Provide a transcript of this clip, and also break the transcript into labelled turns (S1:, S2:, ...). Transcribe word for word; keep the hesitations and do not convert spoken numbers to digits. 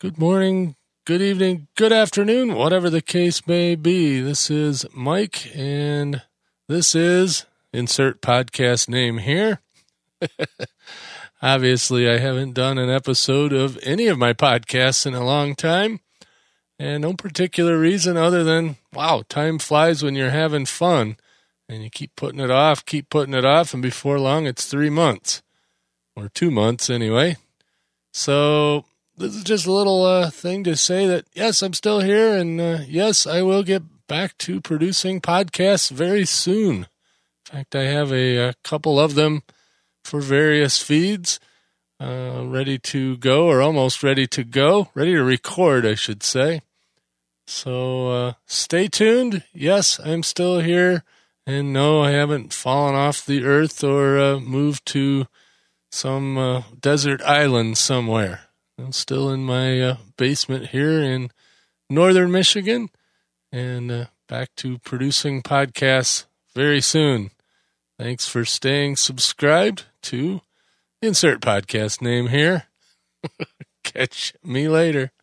S1: Good morning, good evening, good afternoon, whatever the case may be. This is Mike, and this is, insert podcast name here. Obviously, I haven't done an episode of any of my podcasts in a long time, and no particular reason other than, wow, time flies when you're having fun, and you keep putting it off, keep putting it off, and before long, it's three months, or two months anyway. So this is just a little uh, thing to say that, yes, I'm still here, and uh, yes, I will get back to producing podcasts very soon. In fact, I have a, a couple of them for various feeds uh, ready to go, or almost ready to go, ready to record, I should say. So uh, stay tuned. Yes, I'm still here, and no, I haven't fallen off the earth or uh, moved to some uh, desert island somewhere. I'm still in my uh, basement here in northern Michigan, and uh, back to producing podcasts very soon. Thanks for staying subscribed to insert podcast name here. Catch me later.